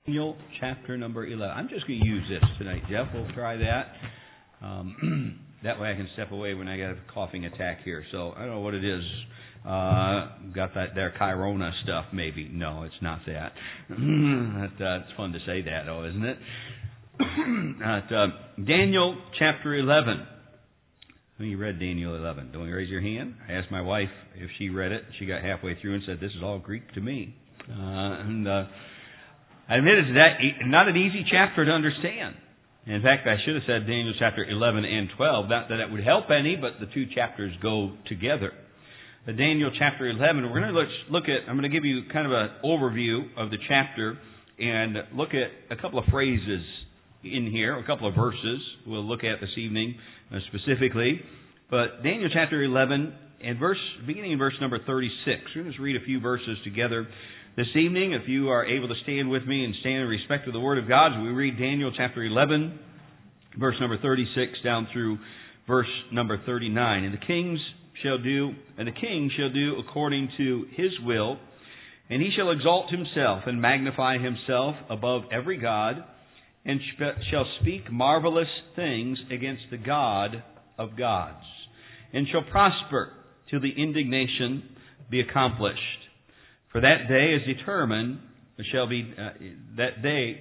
Daniel chapter number 11. I'm just going to use this tonight, Jeff. We'll try that. That way I can step away when I get a coughing attack here. So I don't know what it is. Got that there Chirona stuff maybe. No, it's not that. It's fun to say that, though, isn't it? Daniel chapter 11. You read Daniel 11. Don't you raise your hand? I asked my wife if she read it. She got halfway through and said, "This is all Greek to me." I admit it's not an easy chapter to understand. In fact, I should have said Daniel chapter 11 and 12. Not that it would help any, but the two chapters go together. Daniel chapter 11, we're going to look at, I'm going to give you kind of an overview of the chapter and look at a couple of phrases in here, a couple of verses we'll look at this evening specifically. But Daniel chapter 11, and beginning in verse number 36. We're going to just read a few verses together this evening. If you are able to stand with me and stand in respect to the Word of God, as we read Daniel chapter 11, verse number 36 down through verse number 39. And the king shall do according to his will, and he shall exalt himself and magnify himself above every god, and shall speak marvelous things against the God of gods, and shall prosper till the indignation be accomplished. For that day is determined shall be that day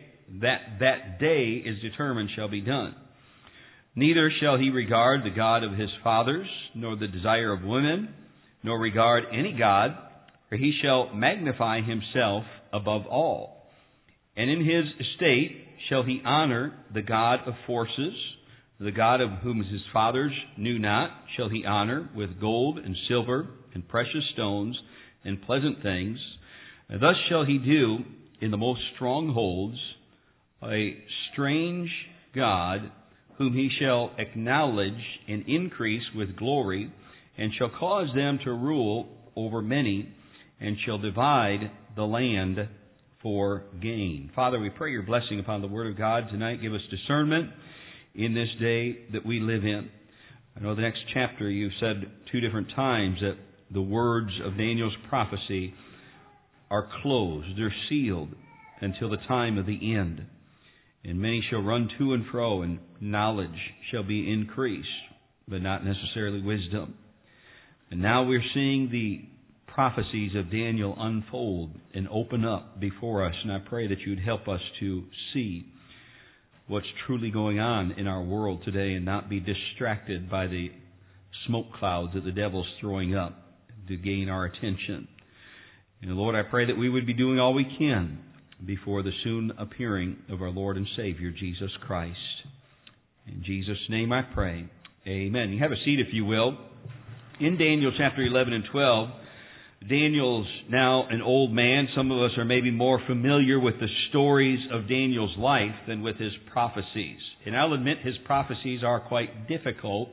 is determined shall be done. Neither shall he regard the God of his fathers, nor the desire of women, nor regard any god, for he shall magnify himself above all. And in his estate shall he honor the God of forces, the God of whom his fathers knew not, shall he honor with gold and silver and precious stones and pleasant things. And thus shall he do in the most strongholds a strange God, whom he shall acknowledge and increase with glory, and shall cause them to rule over many, and shall divide the land for gain. Father, we pray your blessing upon the Word of God tonight. Give us discernment in this day that we live in. I know the next chapter you've said two different times that the words of Daniel's prophecy are closed. They're sealed until the time of the end. And many shall run to and fro, and knowledge shall be increased, but not necessarily wisdom. And now we're seeing the prophecies of Daniel unfold and open up before us. And I pray that you'd help us to see what's truly going on in our world today and not be distracted by the smoke clouds that the devil's throwing up to gain our attention. And Lord, I pray that we would be doing all we can before the soon appearing of our Lord and Savior, Jesus Christ. In Jesus' name I pray. Amen. You have a seat, if you will. In Daniel chapter 11 and 12, Daniel's now an old man. Some of us are maybe more familiar with the stories of Daniel's life than with his prophecies. And I'll admit his prophecies are quite difficult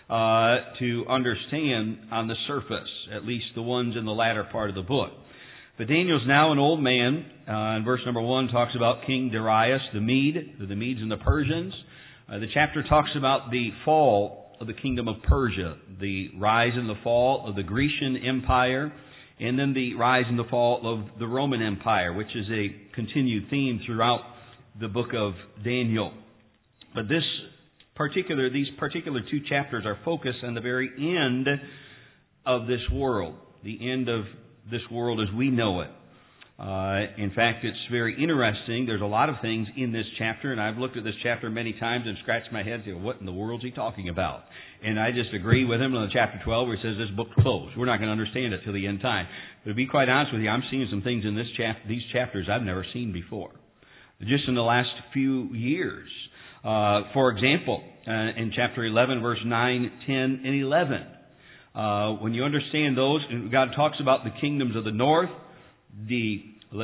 to understand on the surface, at least the ones in the latter part of the book. But Daniel's now an old man. And verse number 1 talks about King Darius the Medes and the Persians. The chapter talks about the fall of the kingdom of Persia, the rise and the fall of the Grecian Empire, and then the rise and the fall of the Roman Empire, which is a continued theme throughout the book of Daniel. But these particular two chapters are focused on the very end of this world, the end of this world as we know it. In fact, it's very interesting. There's a lot of things in this chapter, and I've looked at this chapter many times and scratched my head and said, what in the world is he talking about? And I just agree with him on chapter 12 where he says this book's closed. We're not going to understand it till the end time. But to be quite honest with you, I'm seeing some things in these chapters I've never seen before, just in the last few years. For example, in chapter 11, verse 9, 10, and 11, when you understand those, and God talks about the kingdoms of the north, the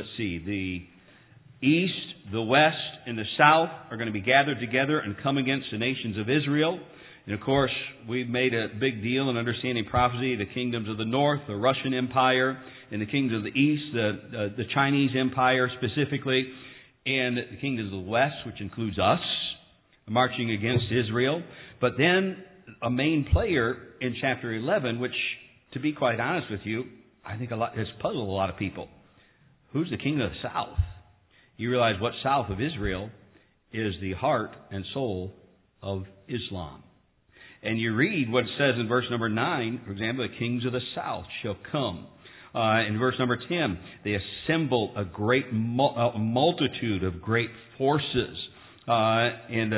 east, the west, and the south are going to be gathered together and come against the nations of Israel. And of course, we've made a big deal in understanding prophecy, the kingdoms of the north, the Russian Empire, and the kingdoms of the east, the Chinese Empire specifically, and the kingdoms of the west, which includes us, marching against Israel. But then a main player in chapter 11, which, to be quite honest with you, I think has puzzled a lot of people. Who's the king of the south? you realize what south of Israel is the heart and soul of Islam. And you read what it says in verse number 9, for example, the kings of the south shall come. In verse number 10, they assemble a great multitude of great forces and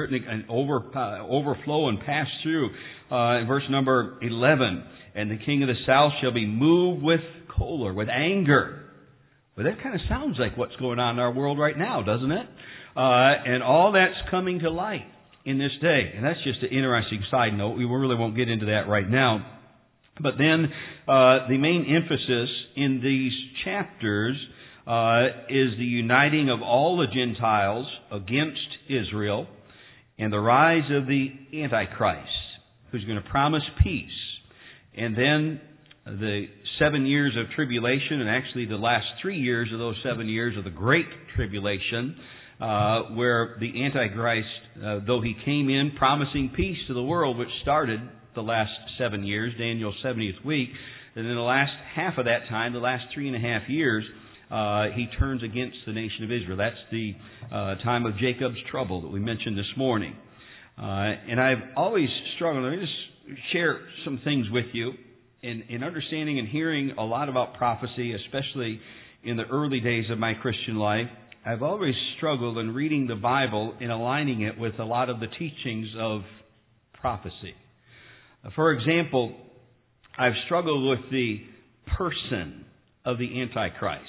overflow and pass through. In verse number 11, and the king of the south shall be moved with choler, with anger. Well, that kind of sounds like what's going on in our world right now, doesn't it? And all that's coming to light in this day. And that's just an interesting side note. We really won't get into that right now. But then the main emphasis in these chapters is the uniting of all the Gentiles against Israel and the rise of the Antichrist, who's going to promise peace. And then the 7 years of tribulation, and actually the last 3 years of those 7 years of the Great Tribulation, where the Antichrist, though he came in promising peace to the world, which started the last 7 years, Daniel's 70th week, and in the last half of that time, the last 3.5 years, he turns against the nation of Israel. That's the time of Jacob's trouble that we mentioned this morning. And I've always struggled. Let me just share some things with you. In understanding and hearing a lot about prophecy, especially in the early days of my Christian life, I've always struggled in reading the Bible and aligning it with a lot of the teachings of prophecy. For example, I've struggled with the person of the Antichrist.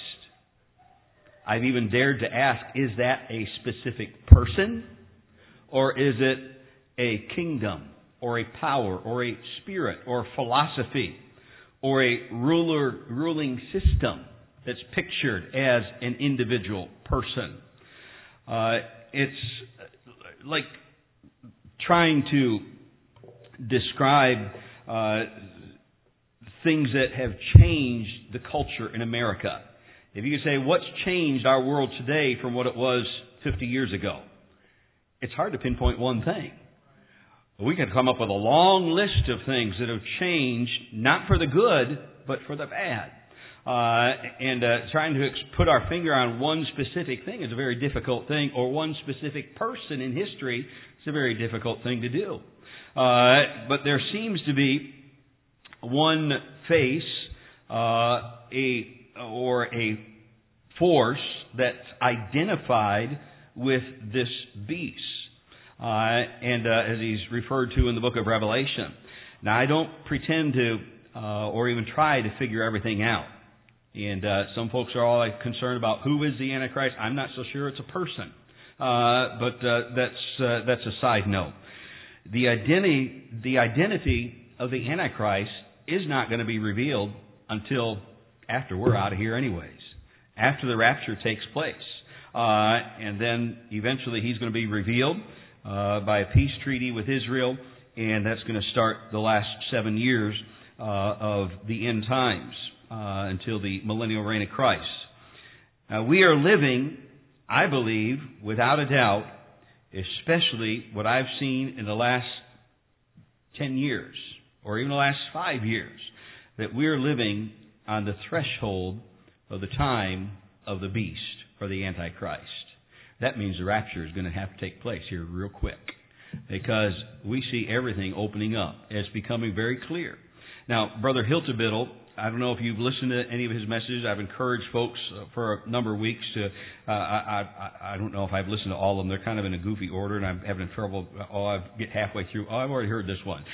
I've even dared to ask, is that a specific person? Or is it a kingdom? Or a power? Or a spirit? Or philosophy? Or a ruling system that's pictured as an individual person? It's like trying to describe things that have changed the culture in America. If you could say, what's changed our world today from what it was 50 years ago? It's hard to pinpoint one thing. We could come up with a long list of things that have changed, not for the good, but for the bad. Trying to put our finger on one specific thing is a very difficult thing, or one specific person in history is a very difficult thing to do. But there seems to be one face, a force that's identified with this beast. As he's referred to in the book of Revelation. Now, I don't pretend to, or even try to figure everything out. And some folks are all concerned about who is the Antichrist. I'm not so sure it's a person. But that's a side note. The identity of the Antichrist is not going to be revealed until after we're out of here anyways. After the rapture takes place. And then eventually he's going to be revealed by a peace treaty with Israel, and that's going to start the last 7 years of the end times until the millennial reign of Christ. We are living, I believe, without a doubt, especially what I've seen in the last 10 years, or even the last 5 years, that we are living on the threshold of the time of the beast, or the Antichrist. That means the rapture is going to have to take place here real quick, because we see everything opening up. It's becoming very clear. Now, Brother Hiltebittle, I don't know if you've listened to any of his messages. I've encouraged folks for a number of weeks to, I don't know if I've listened to all of them. They're kind of in a goofy order, and I'm having trouble. I get halfway through. I've already heard this one.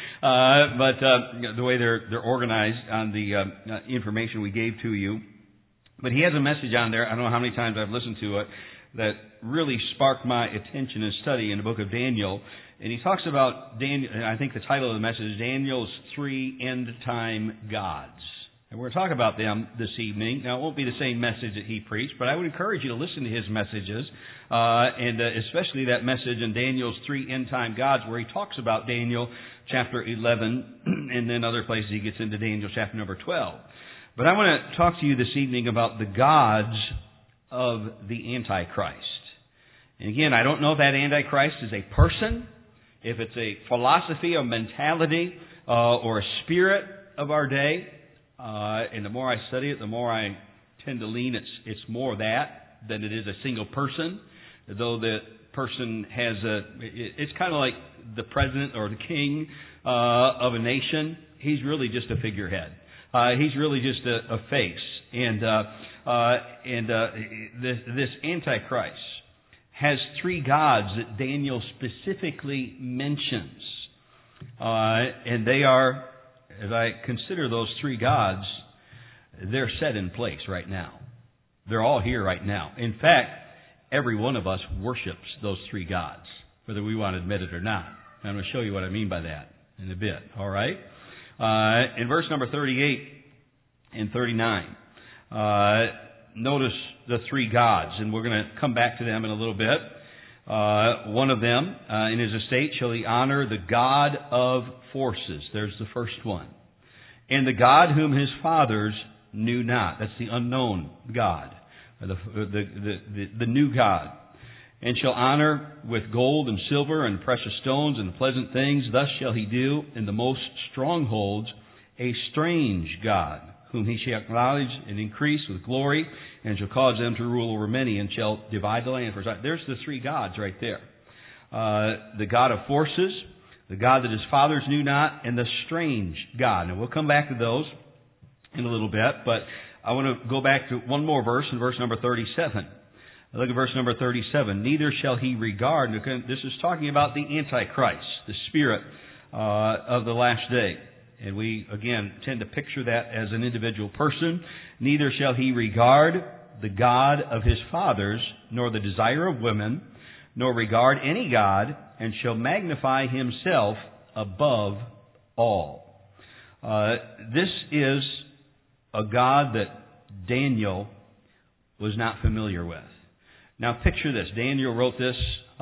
But the way they're organized on the information we gave to you. But he has a message on there. I don't know how many times I've listened to it, that really sparked my attention and study in the book of Daniel. And he talks about Daniel, and I think the title of the message is Daniel's 3 End-Time Gods. And we're going to talk about them this evening. Now, it won't be the same message that he preached, but I would encourage you to listen to his messages, and especially that message in Daniel's 3 End-Time Gods, where he talks about Daniel chapter 11, and then other places he gets into Daniel chapter number 12. But I want to talk to you this evening about the gods of the Antichrist. And again, I don't know if that Antichrist is a person, if it's a philosophy or mentality, or a spirit of our day. And the more I study it, the more I tend to lean it's more that than it is a single person. Though the person has it's kind of like the president or the king of a nation. He's really just a figurehead. He's really just a face. And this Antichrist has three gods that Daniel specifically mentions. And they are, as I consider those three gods, they're set in place right now. They're all here right now. In fact, every one of us worships those three gods, whether we want to admit it or not. And I'm going to show you what I mean by that in a bit. All right? In verse number 38 and 39, notice the three gods, and we're going to come back to them in a little bit. One of them, in his estate, shall he honor the God of forces. There's the first one. And the God whom his fathers knew not. That's the unknown God, the new God. And shall honor with gold and silver and precious stones and pleasant things. Thus shall he do in the most strongholds a strange God, whom he shall acknowledge and increase with glory, and shall cause them to rule over many, and shall divide the land for his life. There's the three gods right there. The God of forces, the God that his fathers knew not, and the strange God. Now we'll come back to those in a little bit, but I want to go back to one more verse, in verse number 37. Look at verse number 37. Neither shall he regard, this is talking about the Antichrist, the spirit of the last day. And we, again, tend to picture that as an individual person. Neither shall he regard the God of his fathers, nor the desire of women, nor regard any God, and shall magnify himself above all. This is a God that Daniel was not familiar with. Now picture this. Daniel wrote this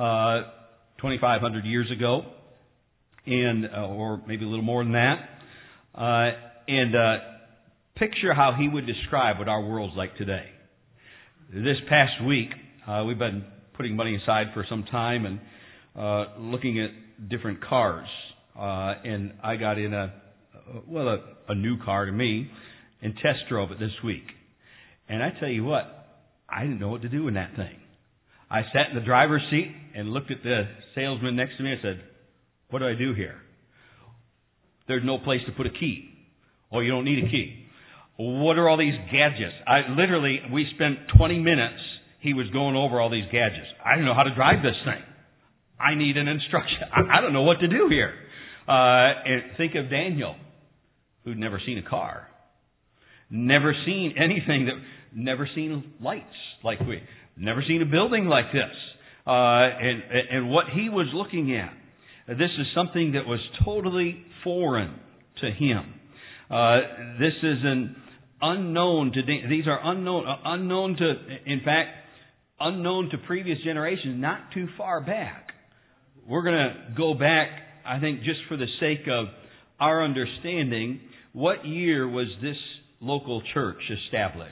2,500 years ago, and or maybe a little more than that. And picture how he would describe what our world's like today. This past week, we've been putting money aside for some time and looking at different cars. And I got in a new car to me and test drove it this week. And I tell you what, I didn't know what to do in that thing. I sat in the driver's seat and looked at the salesman next to me and said, "What do I do here? There's no place to put a key. Oh, you don't need a key. What are all these gadgets?" We spent 20 minutes, he was going over all these gadgets. I don't know how to drive this thing. I need an instruction. I don't know what to do here. And think of Daniel, who'd never seen a car. Never seen anything never seen lights like we, never seen a building like this. And what he was looking at, this is something that was totally foreign to him. This is an unknown to, these are unknown to, in fact, unknown to previous generations, not too far back. We're going to go back, I think, just for the sake of our understanding. What year was this local church established?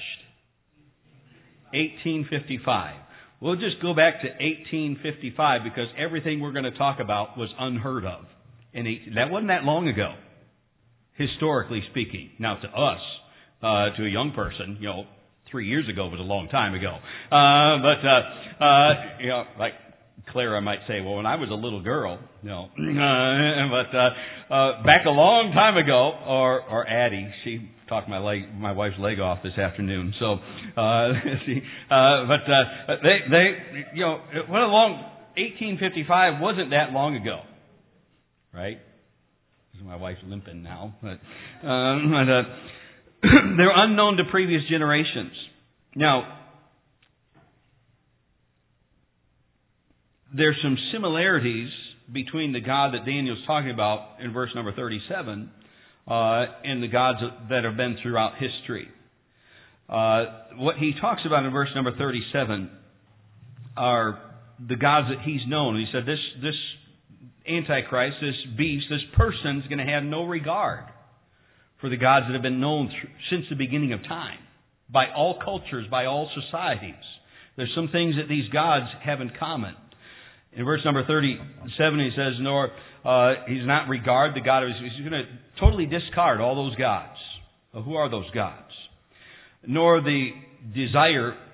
1855. We'll just go back to 1855 because everything we're going to talk about was unheard of. That wasn't that long ago, historically speaking. Now to us, to a young person, 3 years ago was a long time ago. Like Clara might say, well, when I was a little girl, but back a long time ago, or Addie, she talked my wife's leg off this afternoon. So, what a long 1855 wasn't that long ago, right? My wife's limping now, but they're unknown to previous generations. Now, there's some similarities between the God that Daniel's talking about in verse number 37 and the gods that have been throughout history. What he talks about in verse number 37 are the gods that he's known. He said this Antichrist, this beast, this person's going to have no regard for the gods that have been known since the beginning of time, by all cultures, by all societies. There's some things that these gods have in common. In verse number 37, he says, nor he's not regard the God of his. He's going to totally discard all those gods. Well, who are those gods? Nor the desire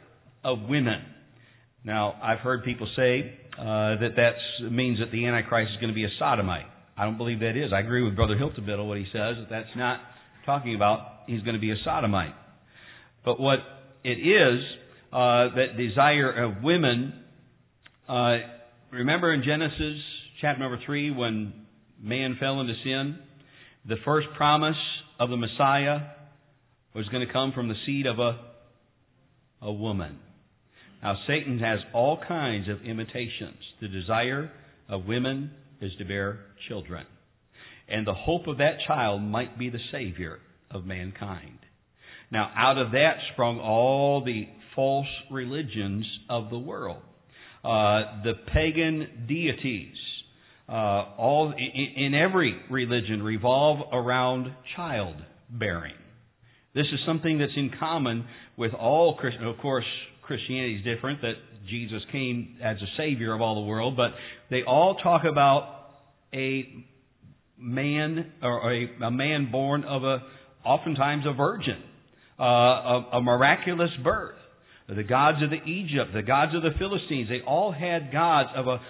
of women. Now, I've heard people say that means that the Antichrist is going to be a sodomite. I don't believe that is. I agree with Brother Hilton what he says, that that's not talking about he's going to be a sodomite. But what it is, that desire of women, remember in Genesis chapter number 3 when man fell into sin, the first promise of the Messiah was going to come from the seed of a woman. Now, Satan has all kinds of imitations. The desire of women is to bear children. And the hope of that child might be the Savior of mankind. Now, out of that sprung all the false religions of the world. The pagan deities, all in every religion, revolve around childbearing. This is something that's in common with all Christians. Of course, Christianity is different, that Jesus came as a Savior of all the world, but they all talk about a man, or a man born of oftentimes a virgin, a miraculous birth. The gods of the Egypt, the gods of the Philistines, they all had gods of a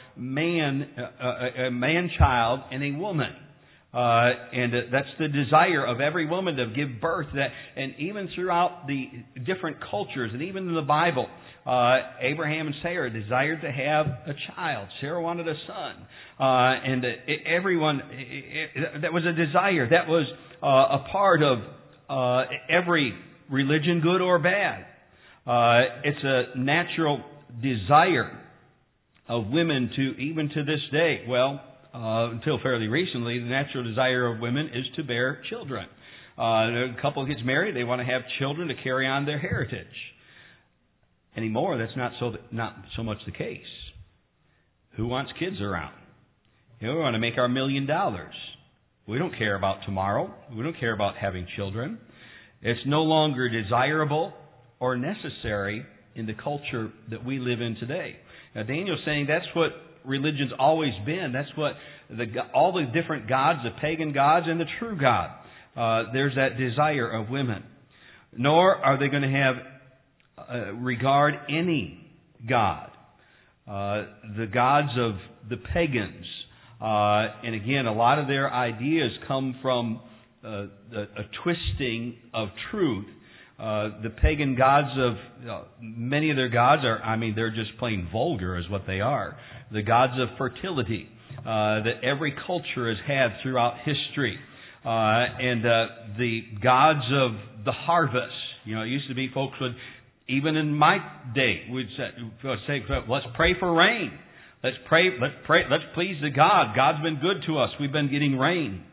man-child and a woman. And that's the desire of every woman to give birth. And even throughout the different cultures, and even in the Bible, Abraham and Sarah desired to have a child. Sarah wanted a son. And everyone, that was a desire. That was a part of every religion, good or bad. It's a natural desire of women even to this day. Well, until fairly recently, the natural desire of women is to bear children. A couple gets married, they want to have children to carry on their heritage. Anymore, that's not so much the case. Who wants kids around? We want to make our $1 million. We don't care about tomorrow. We don't care about having children. It's no longer desirable or necessary in the culture that we live in today. Now, Daniel's saying that's what religion's always been. That's what all the different gods, the pagan gods and the true God. There's that desire of women. Nor are they going to have regard any god. The gods of the pagans. And again, a lot of their ideas come from a twisting of truth. The pagan gods many of their gods they're just plain vulgar is what they are. The gods of fertility that every culture has had throughout history. And the gods of the harvest. It used to be folks would, even in my day, would say, let's pray for rain. Let's please the God. God's been good to us. We've been getting rain.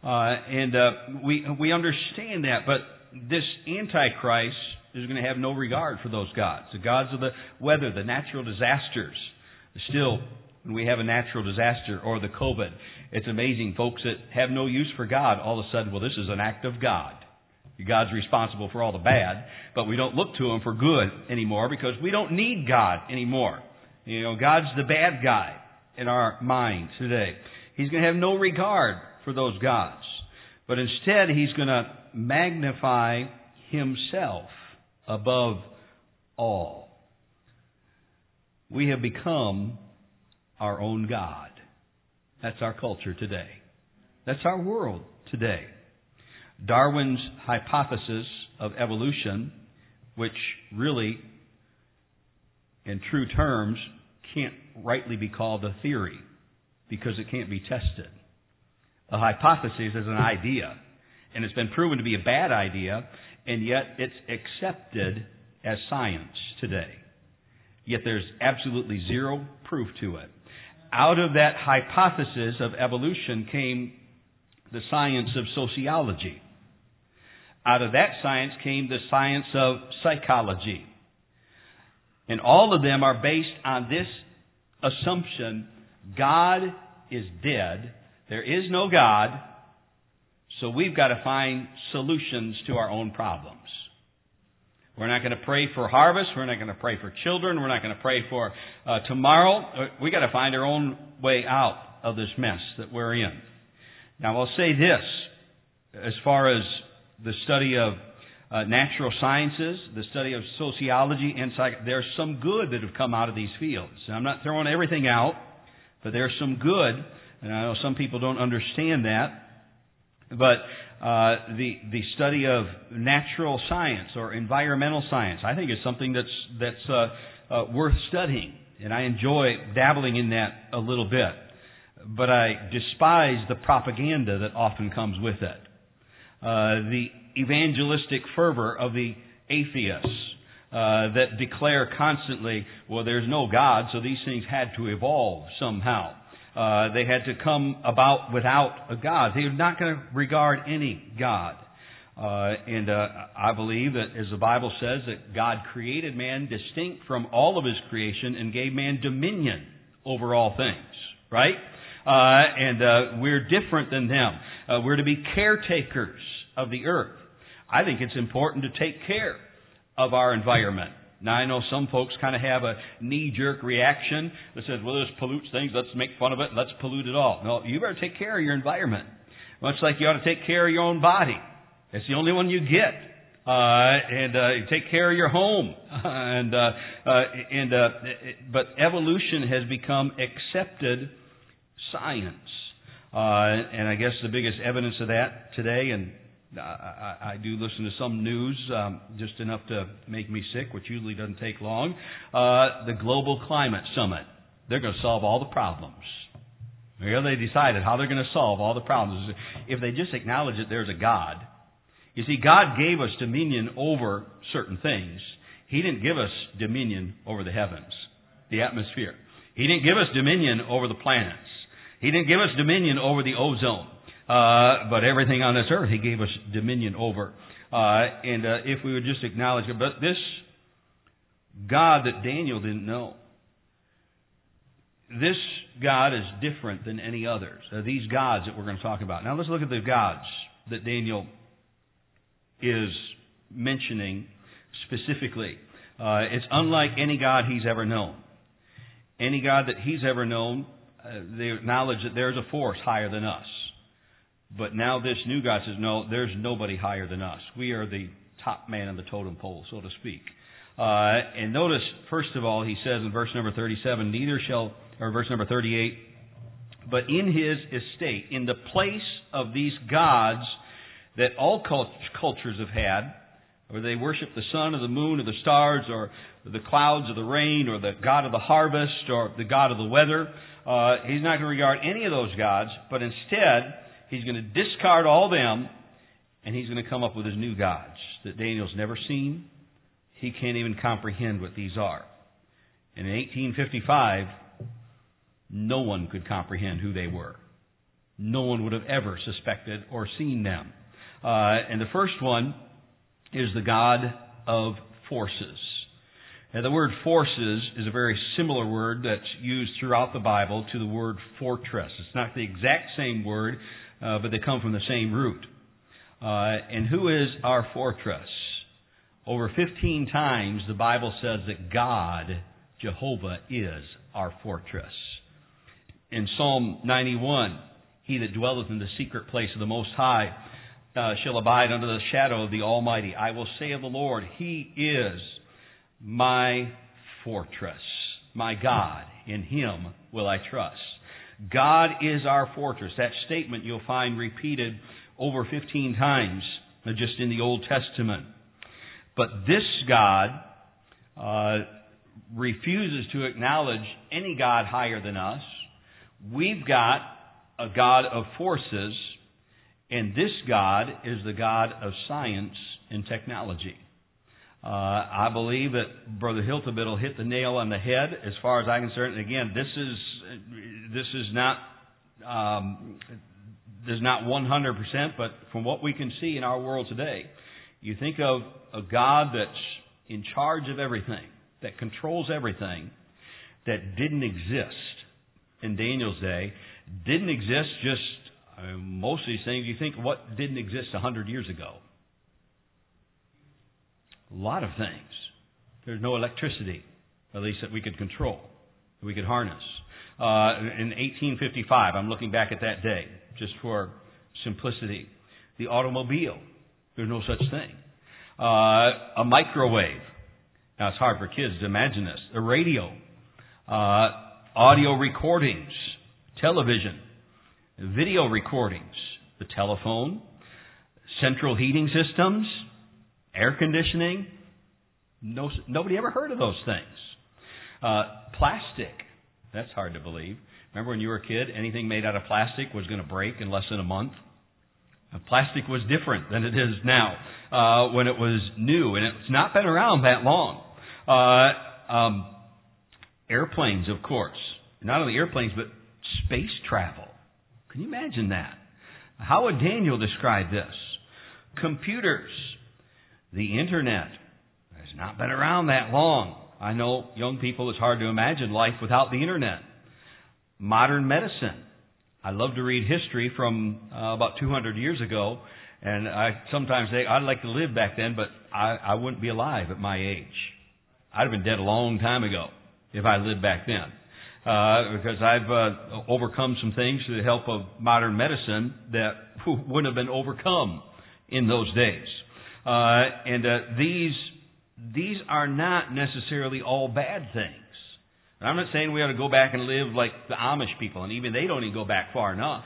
We understand that, but this Antichrist is going to have no regard for those gods. The gods of the weather, the natural disasters. Still, when we have a natural disaster or the COVID, it's amazing, folks that have no use for God, all of a sudden, this is an act of God. God's responsible for all the bad, but we don't look to Him for good anymore because we don't need God anymore. God's the bad guy in our minds today. He's going to have no regard for those gods. But instead, He's going to magnify Himself above all. We have become our own God. That's our culture today. That's our world today. Darwin's hypothesis of evolution, which really, in true terms, can't rightly be called a theory because it can't be tested. A hypothesis is an idea, and it's been proven to be a bad idea, and yet it's accepted as science today. Yet there's absolutely zero proof to it. Out of that hypothesis of evolution came the science of sociology. Out of that science came the science of psychology. And all of them are based on this assumption: God is dead. There is no God. So we've got to find solutions to our own problems. We're not going to pray for harvest. We're not going to pray for children. We're not going to pray for tomorrow. We've got to find our own way out of this mess that we're in. Now, I'll say this as far as the study of natural sciences, the study of sociology and there's some good that have come out of these fields. And I'm not throwing everything out, but there's some good, and I know some people don't understand that. But the study of natural science or environmental science, I think is something that's worth studying, and I enjoy dabbling in that a little bit. But I despise the propaganda that often comes with it. The evangelistic fervor of the atheists that declare constantly, well, there's no God, so these things had to evolve somehow. They had to come about without a God. They're not going to regard any God. And I believe that, as the Bible says, that God created man distinct from all of His creation and gave man dominion over all things. Right? And we're different than them. We're to be caretakers of the earth. I think it's important to take care of our environment. Now, I know some folks kind of have a knee-jerk reaction that says, well, this pollutes things, let's make fun of it, and let's pollute it all. No, you better take care of your environment. Much like you ought to take care of your own body. It's the only one you get. And take care of your home. But evolution has become accepted science. And I guess the biggest evidence of that today, and I do listen to some news, just enough to make me sick, which usually doesn't take long. The Global Climate Summit. They're going to solve all the problems. They decided how they're going to solve all the problems. If they just acknowledge that there's a God. You see, God gave us dominion over certain things. He didn't give us dominion over the heavens, the atmosphere. He didn't give us dominion over the planets. He didn't give us dominion over the ozone. But everything on this earth He gave us dominion over. If we would just acknowledge it. But this God that Daniel didn't know, this God is different than any others. These gods that we're going to talk about. Now let's look at the gods that Daniel is mentioning specifically. It's unlike any God he's ever known. Any God that he's ever known, they acknowledge that there's a force higher than us. But now this new God says, no, there's nobody higher than us. We are the top man on the totem pole, so to speak. And notice, first of all, he says in verse number 37, verse number 38, but in his estate, in the place of these gods that all cultures have had, where they worship the sun or the moon or the stars or the clouds or the rain or the god of the harvest or the god of the weather, he's not going to regard any of those gods, but instead he's going to discard all them, and he's going to come up with his new gods that Daniel's never seen. He can't even comprehend what these are. And in 1855, no one could comprehend who they were. No one would have ever suspected or seen them. And the first one is the God of forces. Now, the word forces is a very similar word that's used throughout the Bible to the word fortress. It's not the exact same word, but they come from the same root. And who is our fortress? Over 15 times the Bible says that God, Jehovah, is our fortress. In Psalm 91, he that dwelleth in the secret place of the Most High shall abide under the shadow of the Almighty. I will say of the Lord, He is my fortress, my God. In Him will I trust. God is our fortress. That statement you'll find repeated over 15 times just in the Old Testament. But this God refuses to acknowledge any God higher than us. We've got a God of forces, and this God is the God of science and technology. I believe that Brother Hiltebit will hit the nail on the head as far as I'm concerned. And again, this is not 100%, but from what we can see in our world today, you think of a God that's in charge of everything, that controls everything, that didn't exist in Daniel's day, didn't exist most of these things, you think what didn't exist 100 years ago? A lot of things. There's no electricity, at least that we could control, that we could harness. In 1855, I'm looking back at that day, just for simplicity, the automobile, there's no such thing. A microwave. Now, it's hard for kids to imagine this. A radio. Audio recordings. Television. Video recordings. The telephone. Central heating systems. Air conditioning. Nobody ever heard of those things. Plastic. That's hard to believe. Remember when you were a kid, anything made out of plastic was going to break in less than a month? Plastic was different than it is now when it was new, and it's not been around that long. Airplanes, of course. Not only airplanes, but space travel. Can you imagine that? How would Daniel describe this? Computers, the Internet, has not been around that long. I know young people, it's hard to imagine life without the Internet. Modern medicine. I love to read history from about 200 years ago, and I sometimes say I'd like to live back then, but I wouldn't be alive at my age. I'd have been dead a long time ago if I lived back then, because I've overcome some things through the help of modern medicine that wouldn't have been overcome in those days. These are not necessarily all bad things. And I'm not saying we ought to go back and live like the Amish people, and even they don't even go back far enough.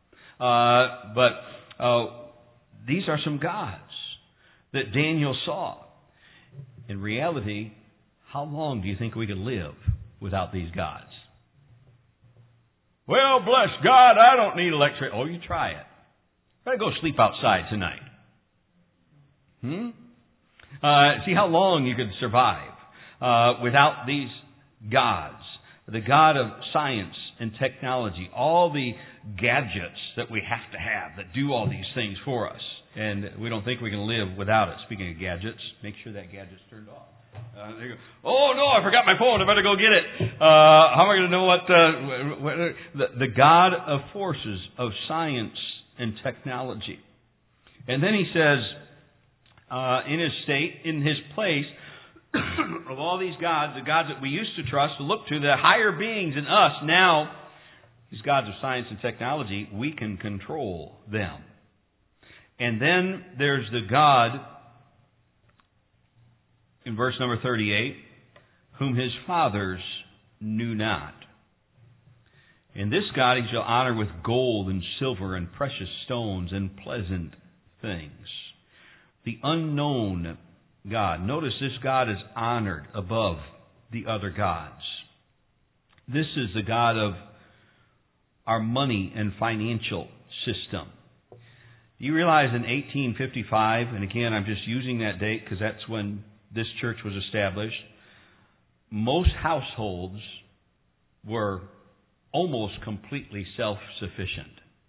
But these are some gods that Daniel saw. In reality, how long do you think we could live without these gods? Well, bless God, I don't need electricity. Oh, you try it. Better go sleep outside tonight. See how long you could survive without these gods. The God of science and technology, all the gadgets that we have to have that do all these things for us. And we don't think we can live without it. Speaking of gadgets, make sure that gadget's turned off. There you go. Oh, no, I forgot my phone. I better go get it. How am I going to know what the God of forces, of science and technology. And then he says, in his state, in his place, of all these gods, the gods that we used to trust, to look to, the higher beings in us, now, these gods of science and technology, we can control them. And then there's the God, in verse number 38, whom his fathers knew not. And this God he shall honor with gold and silver and precious stones and pleasant things. The unknown God. Notice this God is honored above the other gods. This is the God of our money and financial system. Do you realize in 1855, and again I'm just using that date because that's when this church was established, most households were almost completely self-sufficient.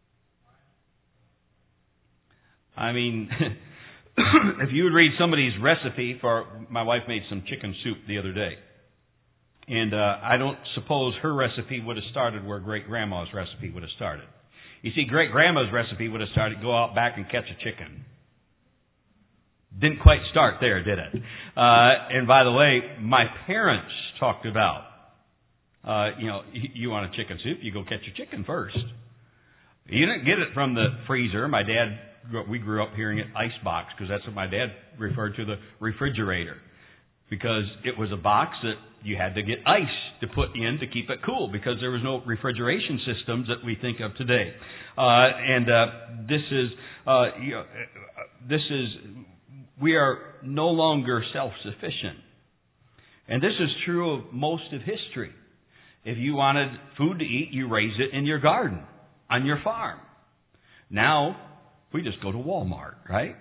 I mean, if you would read somebody's recipe for, my wife made some chicken soup the other day. And I don't suppose her recipe would have started where great-grandma's recipe would have started. You see, great-grandma's recipe would have started, go out back and catch a chicken. Didn't quite start there, did it? And by the way, my parents talked about, you want a chicken soup, you go catch a chicken first. You didn't get it from the freezer. My dad, we grew up hearing it icebox because that's what my dad referred to, the refrigerator. Because it was a box that you had to get ice to put in to keep it cool because there was no refrigeration systems that we think of today. We are no longer self-sufficient. And this is true of most of history. If you wanted food to eat, you raised it in your garden, on your farm. Now, we just go to Walmart, right?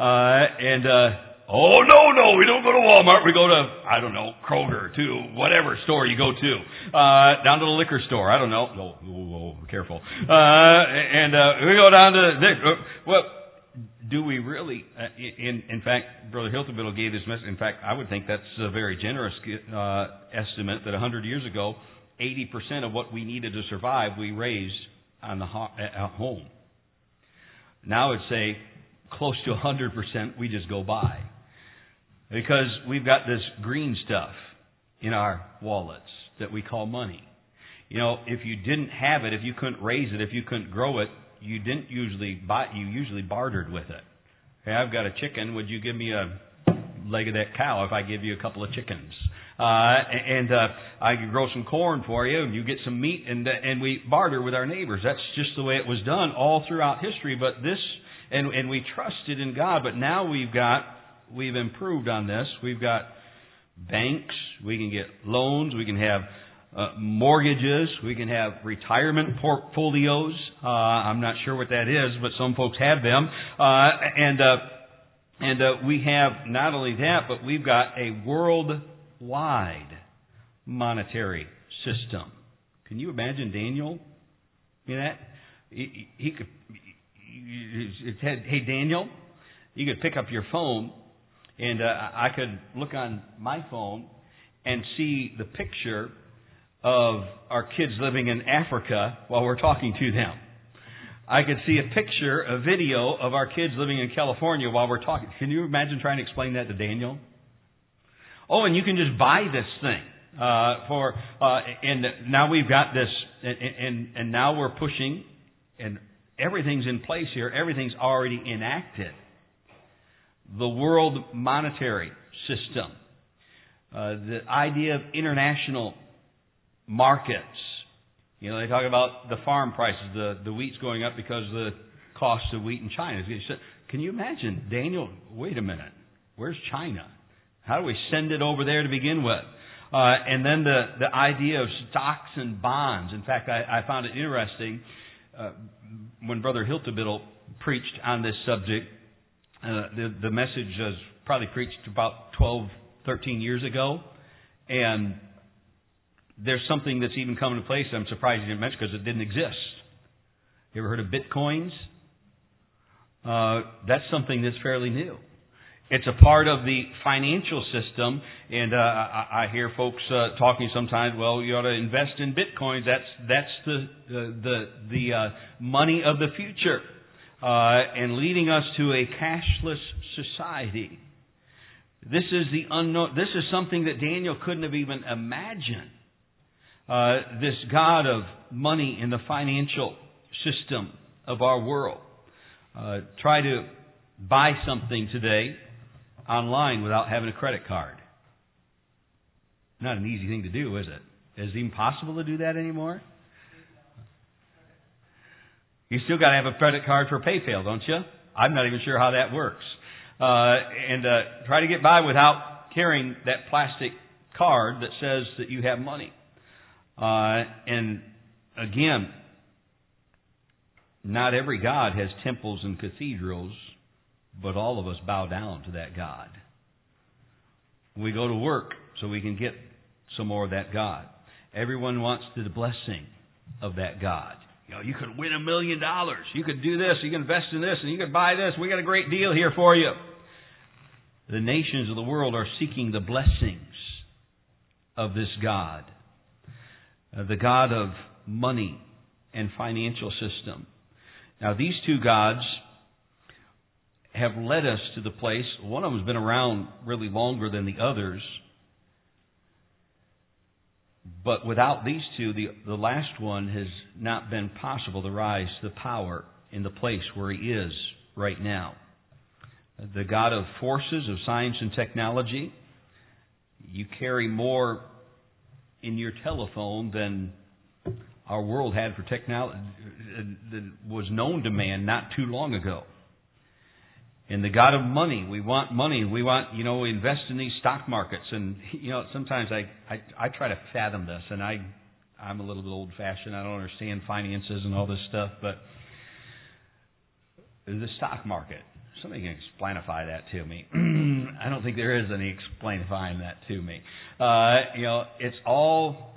Oh, no, we don't go to Walmart. We go to, Kroger, to whatever store you go to. Down to the liquor store. I don't know. Oh, careful. We go down to, do we really, in fact, Brother Hiltonbiddle gave this message. In fact, I would think that's a very generous estimate that 100 years ago, 80% of what we needed to survive, we raised at home. Now I'd say close to 100% we just go by. Because we've got this green stuff in our wallets that we call money. If you didn't have it, if you couldn't raise it, if you couldn't grow it, you didn't usually buy. You usually bartered with it. Hey, I've got a chicken. Would you give me a leg of that cow if I give you a couple of chickens. I can grow some corn for you, and you get some meat, and we barter with our neighbors. That's just the way it was done all throughout history. But this, and we trusted in God. But now we've improved on this. We've got banks. We can get loans. We can have mortgages. We can have retirement portfolios. I'm not sure what that is, but some folks have them. We have not only that, but we've got a worldwide monetary system. Can you imagine Daniel in that? He could. Hey, Daniel, you could pick up your phone, and I could look on my phone and see the picture of our kids living in Africa while we're talking to them. I could see a picture, a video of our kids living in California while we're talking. Can you imagine trying to explain that to Daniel? Oh, and you can just buy this thing and now we've got this, and now we're pushing, and everything's in place here. Everything's already enacted. The world monetary system, the idea of international markets. You know, they talk about the farm prices, the wheat's going up because of the cost of wheat in China. Can you imagine, Daniel, wait a minute, where's China? How do we send it over there to begin with? And then the idea of stocks and bonds. In fact, I found it interesting when Brother Hiltebittel preached on this subject. The message was probably preached about 12, 13 years ago. And there's something that's even come into place I'm surprised you didn't mention because it didn't exist. You ever heard of Bitcoins? That's something that's fairly new. It's a part of the financial system, and I hear folks talking sometimes. Well, you ought to invest in Bitcoins. That's the money of the future, and leading us to a cashless society. This is the unknown. This is something that Daniel couldn't have even imagined. This God of money in the financial system of our world. Try to buy something today online without having a credit card. Not an easy thing to do, is it? Is it even possible to do that anymore? You still got to have a credit card for PayPal, don't you? I'm not even sure how that works. Try to get by without carrying that plastic card that says that you have money. And again, not every God has temples and cathedrals, but all of us bow down to that God. We go to work so we can get some more of that God. Everyone wants the blessing of that God. You know, you could win $1 million. You could do this. You can invest in this, and you could buy this. We got a great deal here for you. The nations of the world are seeking the blessings of this God, the God of money and financial system. Now, these two gods have led us to the place. One of them has been around really longer than the others. But without these two, the last one has not been possible to rise to power in the place where he is right now. The God of forces, of science and technology. You carry more in your telephone than our world had for technology that was known to man not too long ago. And the God of money, we want money. We want, invest in these stock markets. And, sometimes I try to fathom this, and I'm a little bit old-fashioned. I don't understand finances and all this stuff, but the stock market, somebody can explainify that to me. I don't think there is any explainifying that to me. It's all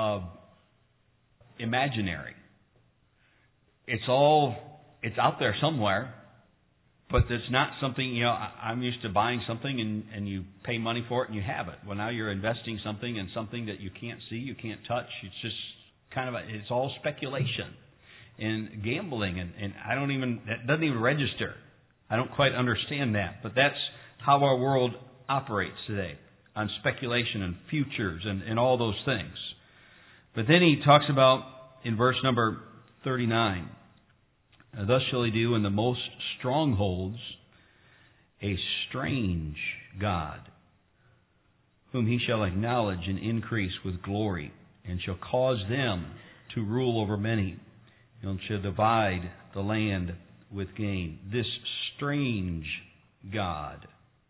imaginary. It's out there somewhere. But it's not something, I'm used to buying something and you pay money for it and you have it. Well, now you're investing something in something that you can't see, you can't touch. It's just it's all speculation and gambling. And that doesn't even register. I don't quite understand that. But that's how our world operates today, on speculation and futures and all those things. But then he talks about, in verse number 39, thus shall he do in the most strongholds a strange God, whom he shall acknowledge and increase with glory, and shall cause them to rule over many, and shall divide the land with gain. This strange God.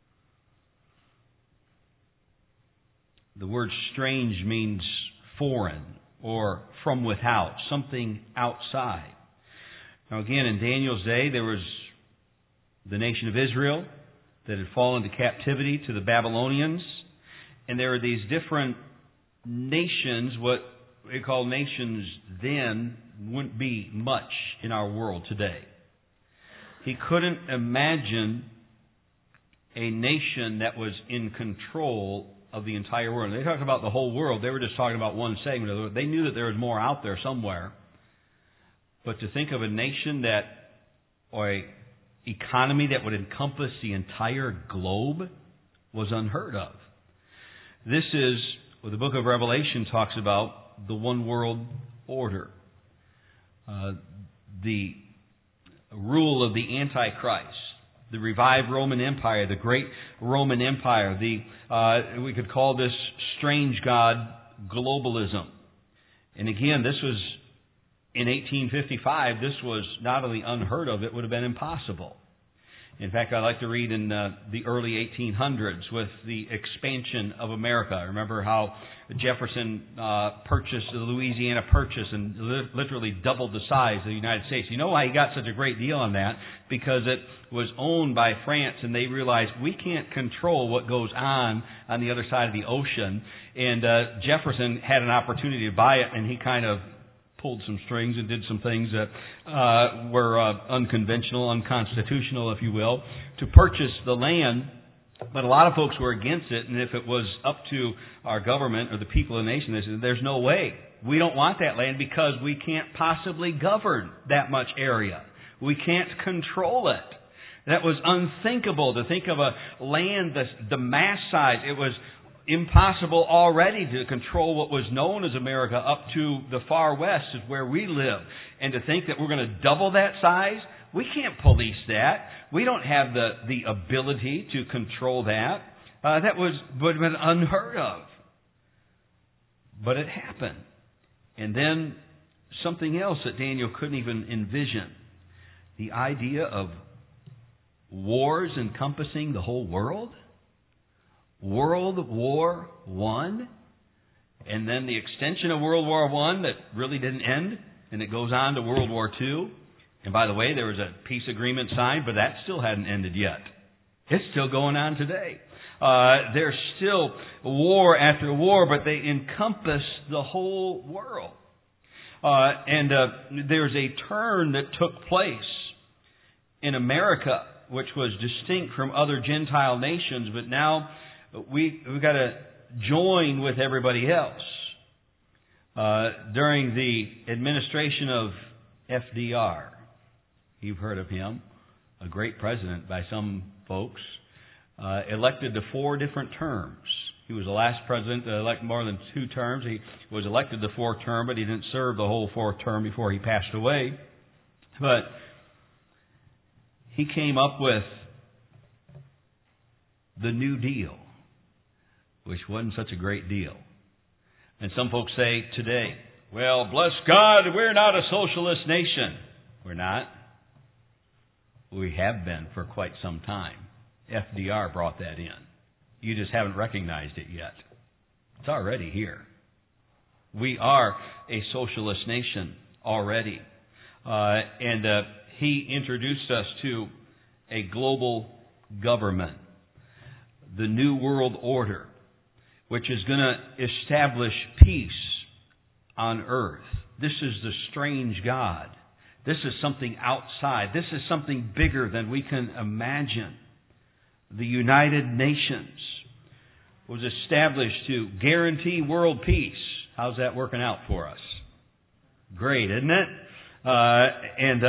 The word strange means foreign or from without, something outside. Now again, in Daniel's day, there was the nation of Israel that had fallen into captivity to the Babylonians. And there were these different nations, what we call nations then, wouldn't be much in our world today. He couldn't imagine a nation that was in control of the entire world. They talked about the whole world. They were just talking about one segment of the world. They knew that there was more out there somewhere. But to think of a nation that, or an economy that would encompass the entire globe was unheard of. This is what the book of Revelation talks about, the one world order. The rule of the Antichrist. The revived Roman Empire, the great Roman Empire, we could call this strange God globalism. And again, this was in 1855. This was not only unheard of, it would have been impossible. In fact, I like to read in the early 1800s with the expansion of America. Remember how Jefferson purchased the Louisiana Purchase and literally doubled the size of the United States. You know why he got such a great deal on that? Because it was owned by France, and they realized we can't control what goes on the other side of the ocean. And Jefferson had an opportunity to buy it, and he kind of pulled some strings and did some things that were unconventional, unconstitutional, if you will, to purchase the land. But a lot of folks were against it, and if it was up to our government or the people of the nation, they said, there's no way. We don't want that land because we can't possibly govern that much area. We can't control it. That was unthinkable to think of a land the mass size. It was impossible already to control what was known as America up to the far west is where we live. And to think that we're going to double that size, we can't police that. We don't have the ability to control that. That would have been unheard of. But it happened. And then something else that Daniel couldn't even envision. The idea of wars encompassing the whole world. World War I, and then the extension of World War I that really didn't end, and it goes on to World War II. And by the way, there was a peace agreement signed, but that still hadn't ended yet. It's still going on today. There's still war after war, but they encompass the whole world. And there's a turn that took place in America, which was distinct from other Gentile nations, but now we've got to join with everybody else. During the administration of FDR, you've heard of him, a great president by some folks, elected to 4 different terms. He was the last president to elect more than 2 terms. He was elected the 4th term, but he didn't serve the whole 4th term before he passed away. But he came up with the New Deal, which wasn't such a great deal. And some folks say today, well, bless God, we're not a socialist nation. We're not. We have been for quite some time. FDR brought that in. You just haven't recognized it yet. It's already here. We are a socialist nation already. And he introduced us to a global government, the New World Order, which is going to establish peace on earth. This is the strange God. This is something outside. This is something bigger than we can imagine. The United Nations was established to guarantee world peace. How's that working out for us? Great, isn't it? And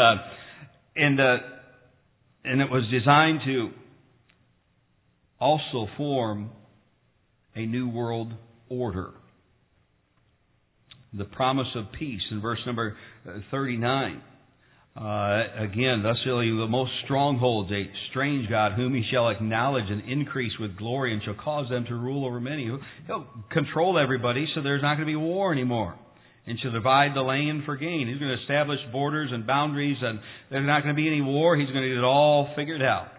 it was designed to also form a new world order. The promise of peace in verse number 39. Again, thus shall he the most strongholds, a strange God, whom he shall acknowledge and increase with glory, and shall cause them to rule over many. He'll control everybody, so there's not going to be war anymore. And shall divide the land for gain. He's going to establish borders and boundaries, and there's not going to be any war. He's going to get it all figured out.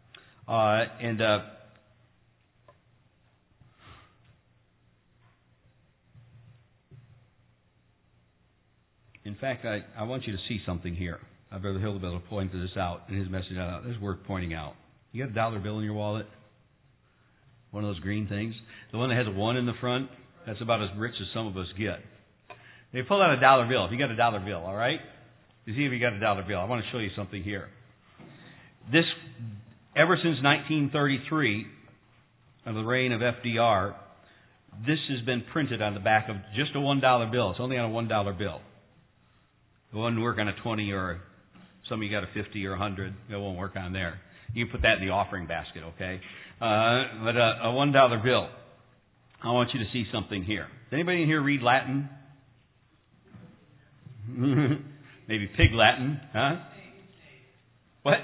In fact, I want you to see something here. Brother Hildebelt pointed this out in his message. This is worth pointing out. You got a dollar bill in your wallet? One of those green things? The one that has a 1 in the front? That's about as rich as some of us get. They pull out a dollar bill. If you got a dollar bill, all right? You see if you got a dollar bill. I want to show you something here. This, ever since 1933, of the reign of FDR, this has been printed on the back of just a $1 bill. It's only on a $1 bill. It won't work on a 20 or some of you got a 50 or 100. It won't work on there. You can put that in the offering basket, okay? But a $1 bill. I want you to see something here. Does anybody in here read Latin? Maybe Pig Latin, huh? What?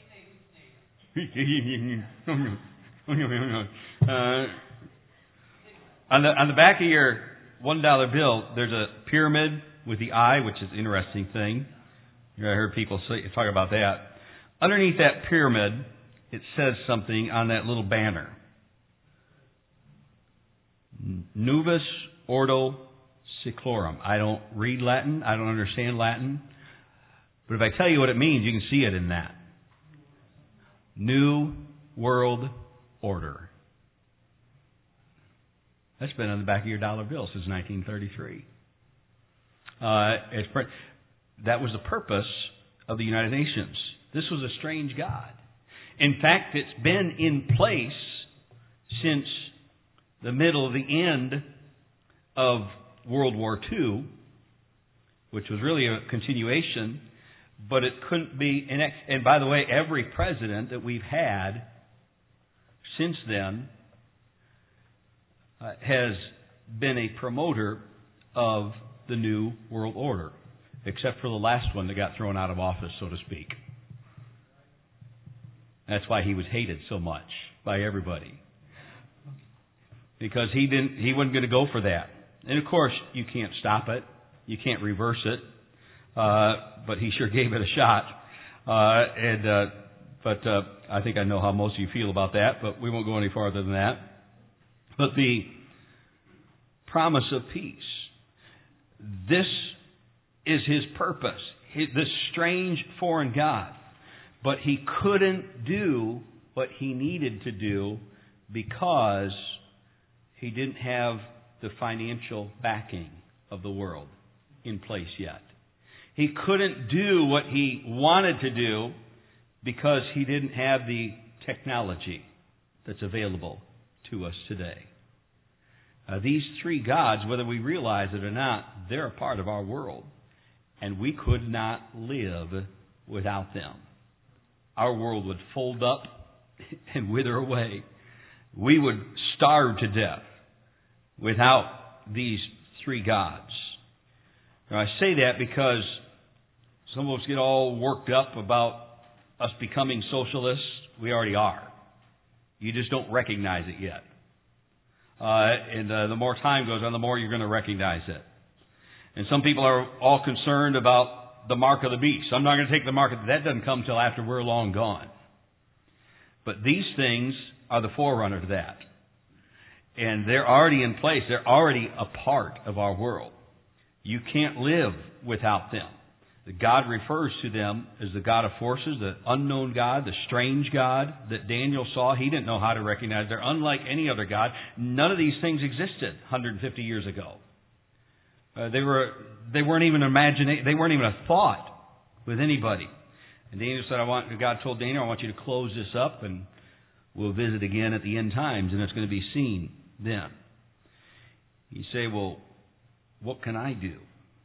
On the back of your $1 bill, there's a pyramid with the eye, which is an interesting thing. I heard people talk about that. Underneath that pyramid, it says something on that little banner. Novus Ordo Seclorum. I don't read Latin. I don't understand Latin. But if I tell you what it means, you can see it in that. New World Order. That's been on the back of your dollar bill since 1933. That was the purpose of the United Nations. This was a strange God. In fact, it's been in place since the middle of the end of World War II, which was really a continuation, but it couldn't be. And by the way, every president that we've had since then has been a promoter of the New World Order, except for the last one that got thrown out of office, so to speak. That's why he was hated so much by everybody, because he wasn't going to go for that. And of course, you can't stop it, you can't reverse it, but he sure gave it a shot. But I think I know how most of you feel about that, but we won't go any farther than that. But the promise of peace. This is his purpose, this strange foreign God. But he couldn't do what he needed to do because he didn't have the financial backing of the world in place yet. He couldn't do what he wanted to do because he didn't have the technology that's available to us today. These three gods, whether we realize it or not, they're a part of our world. And we could not live without them. Our world would fold up and wither away. We would starve to death without these three gods. Now, I say that because some of us get all worked up about us becoming socialists. We already are. You just don't recognize it yet. The more time goes on, the more you're going to recognize it. And some people are all concerned about the mark of the beast. I'm not going to take the mark. That doesn't come till after we're long gone. But these things are the forerunner to that. And they're already in place. They're already a part of our world. You can't live without them. God refers to them as the God of forces, the unknown God, the strange God that Daniel saw. He didn't know how to recognize. They're unlike any other God. None of these things existed 150 years ago. They weren't even they weren't even a thought with anybody. And Daniel said, God told Daniel, I want you to close this up and we'll visit again at the end times, and it's going to be seen then. You say, well, what can I do?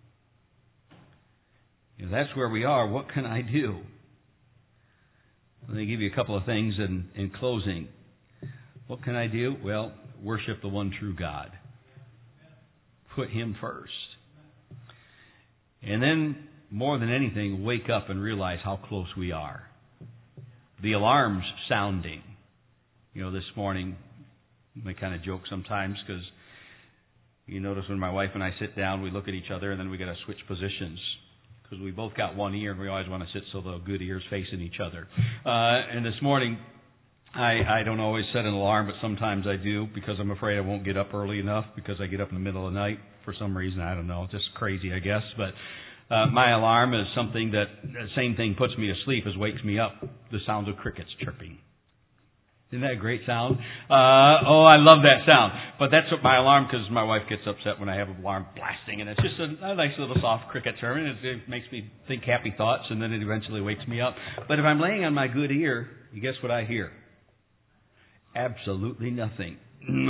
If that's where we are, what can I do? Let me give you a couple of things in closing. What can I do? Well, worship the one true God. Put Him first. And then more than anything, wake up and realize how close we are. The alarm's sounding. This morning, I kind of joke sometimes because you notice when my wife and I sit down, we look at each other and then we got to switch positions because we both got one ear and we always want to sit so the good ears facing each other. And this morning, I don't always set an alarm, but sometimes I do because I'm afraid I won't get up early enough because I get up in the middle of the night for some reason. I don't know, just crazy, I guess. But my alarm is something that the same thing puts me to sleep as wakes me up. The sound of crickets chirping. Isn't that a great sound? I love that sound. But that's what my alarm, because my wife gets upset when I have an alarm blasting, and it's just a nice little soft cricket chirp, and it makes me think happy thoughts, and then it eventually wakes me up. But if I'm laying on my good ear, you guess what I hear? Absolutely nothing.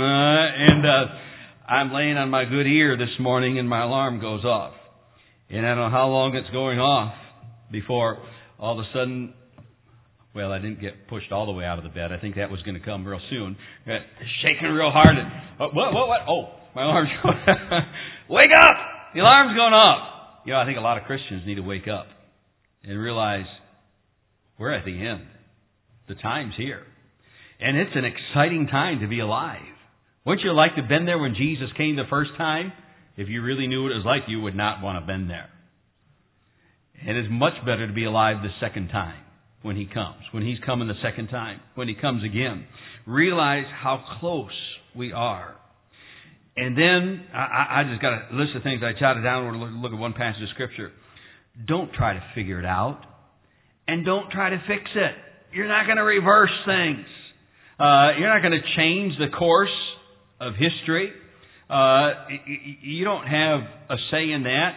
I'm laying on my good ear this morning, and my alarm goes off. And I don't know how long it's going off before all of a sudden, well, I didn't get pushed all the way out of the bed. I think that was going to come real soon. Shaking real hard. And, what? Oh, my alarm's going Wake up! The alarm's going off. I think a lot of Christians need to wake up and realize we're at the end. The time's here. And it's an exciting time to be alive. Wouldn't you like to have been there when Jesus came the first time? If you really knew what it was like, you would not want to have been there. And it's much better to be alive the second time when He comes. When He's coming the second time. When He comes again. Realize how close we are. And then, I just got a list of things I jotted down. We're going to look at one passage of Scripture. Don't try to figure it out. And don't try to fix it. You're not going to reverse things. You're not going to change the course of history. You don't have a say in that.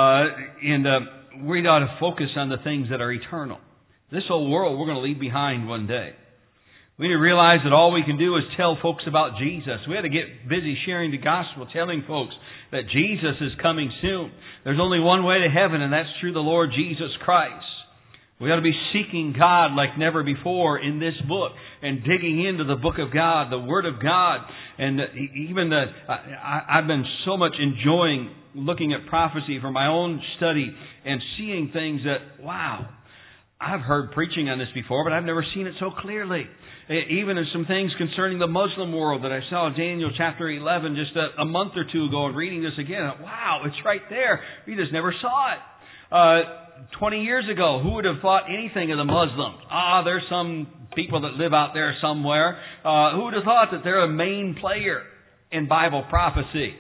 We ought to focus on the things that are eternal. This whole world we're going to leave behind one day. We need to realize that all we can do is tell folks about Jesus. We have to get busy sharing the gospel, telling folks that Jesus is coming soon. There's only one way to heaven, and that's through the Lord Jesus Christ. We ought to be seeking God like never before in this book and digging into the book of God, the Word of God. And I've been so much enjoying looking at prophecy for my own study and seeing things that, wow, I've heard preaching on this before, but I've never seen it so clearly. Even in some things concerning the Muslim world that I saw in Daniel chapter 11 just a month or two ago, and reading this again, wow, it's right there. We just never saw it. 20 years ago, who would have thought anything of the Muslims? There's some people that live out there somewhere. Who would have thought that they're a main player in Bible prophecy?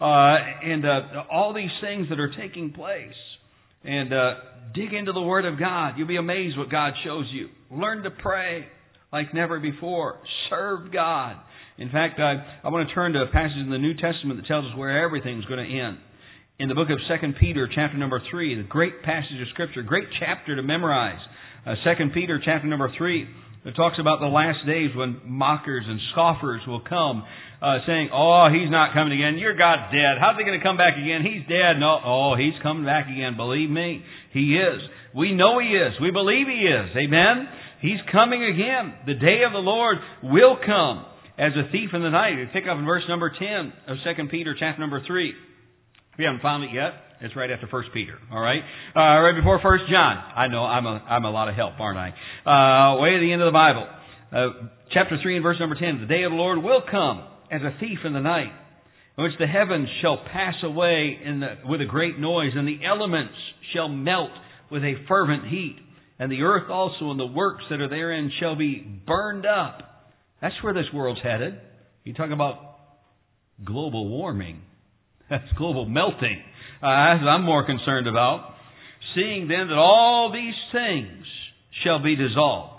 And all these things that are taking place. And dig into the Word of God. You'll be amazed what God shows you. Learn to pray like never before. Serve God. In fact, I want to turn to a passage in the New Testament that tells us where everything's going to end. In the book of 2 Peter, chapter number 3, the great passage of Scripture, great chapter to memorize. 2 Peter, chapter number 3, it talks about the last days when mockers and scoffers will come, saying, he's not coming again. Your God's dead. How's He going to come back again? He's dead. No, He's coming back again. Believe me, He is. We know He is. We believe He is. Amen? He's coming again. The day of the Lord will come as a thief in the night. We pick up in verse number 10 of 2 Peter, chapter number 3. If you haven't found it yet, it's right after 1 Peter. All right? Right before 1 John. I know I'm a lot of help, aren't I? Way at the end of the Bible. Chapter 3 and verse number 10. The day of the Lord will come as a thief in the night, in which the heavens shall pass away with a great noise, and the elements shall melt with a fervent heat, and the earth also and the works that are therein shall be burned up. That's where this world's headed. You talk about global warming. That's global melting. That's what I'm more concerned about. Seeing then that all these things shall be dissolved.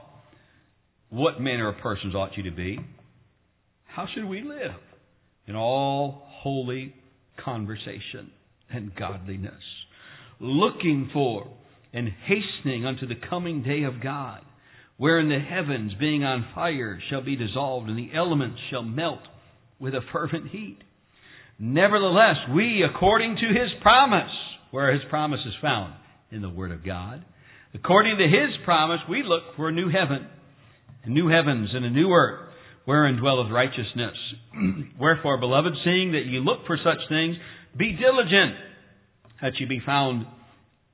What manner of persons ought you to be? How should we live? In all holy conversation and godliness, looking for and hastening unto the coming day of God, wherein the heavens being on fire shall be dissolved, and the elements shall melt with a fervent heat. Nevertheless, we, according to His promise, where His promise is found in the Word of God, according to His promise, we look for a new heaven, and new heavens and a new earth, wherein dwelleth righteousness. Wherefore, beloved, seeing that ye look for such things, be diligent that ye be found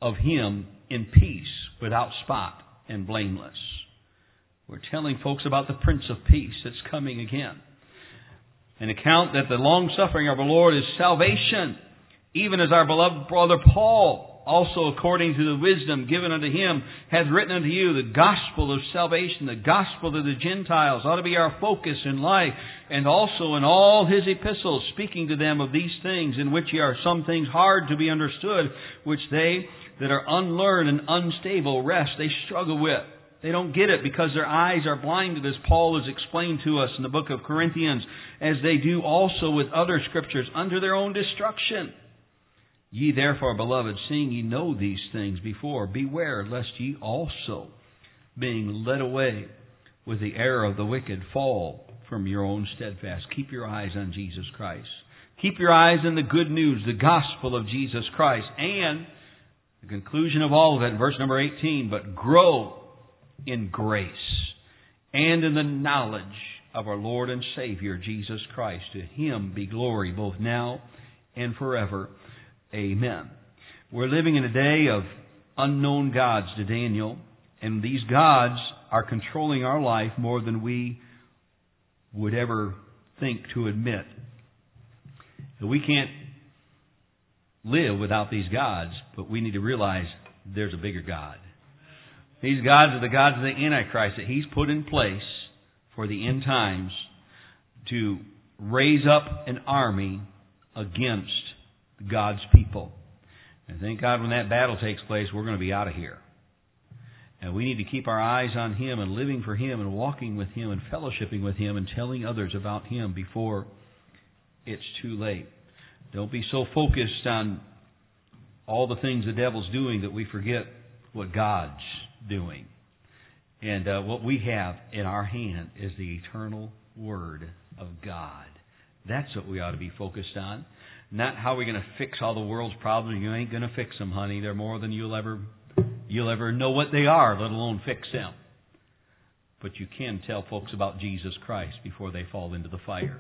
of Him in peace, without spot and blameless. We're telling folks about the Prince of Peace that's coming again. An account that the long-suffering of our Lord is salvation, even as our beloved brother Paul, also according to the wisdom given unto him, hath written unto you the gospel of salvation, the gospel to the Gentiles, ought to be our focus in life, and also in all his epistles, speaking to them of these things, in which are some things hard to be understood, which they that are unlearned and unstable they struggle with. They don't get it because their eyes are blinded, as Paul has explained to us in the book of Corinthians, as they do also with other scriptures, unto their own destruction. Ye therefore, beloved, seeing ye know these things before, beware lest ye also, being led away with the error of the wicked, fall from your own steadfast. Keep your eyes on Jesus Christ. Keep your eyes on the good news, the gospel of Jesus Christ. And the conclusion of all of it, verse number 18, but grow in grace and in the knowledge of our Lord and Savior, Jesus Christ. To Him be glory both now and forever. Amen. We're living in a day of unknown gods to Daniel, and these gods are controlling our life more than we would ever think to admit. We can't live without these gods, but we need to realize there's a bigger God. These gods are the gods of the Antichrist that he's put in place for the end times to raise up an army against God's people. And thank God when that battle takes place, we're going to be out of here. And we need to keep our eyes on Him and living for Him and walking with Him and fellowshipping with Him and telling others about Him before it's too late. Don't be so focused on all the things the devil's doing that we forget what God's doing. And what we have in our hand is the eternal Word of God. That's what we ought to be focused on. Not how we're going to fix all the world's problems. You ain't going to fix them, honey. They're more than you'll ever know what they are, let alone fix them. But you can tell folks about Jesus Christ before they fall into the fire.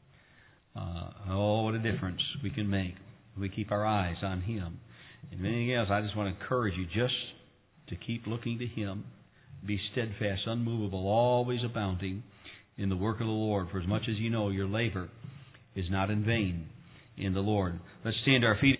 What a difference we can make if we keep our eyes on Him. And anything else, I just want to encourage you just to keep looking to Him. Be steadfast, unmovable, always abounding in the work of the Lord. For as much as you know, your labor is not in vain in the Lord. Let's stand to our feet.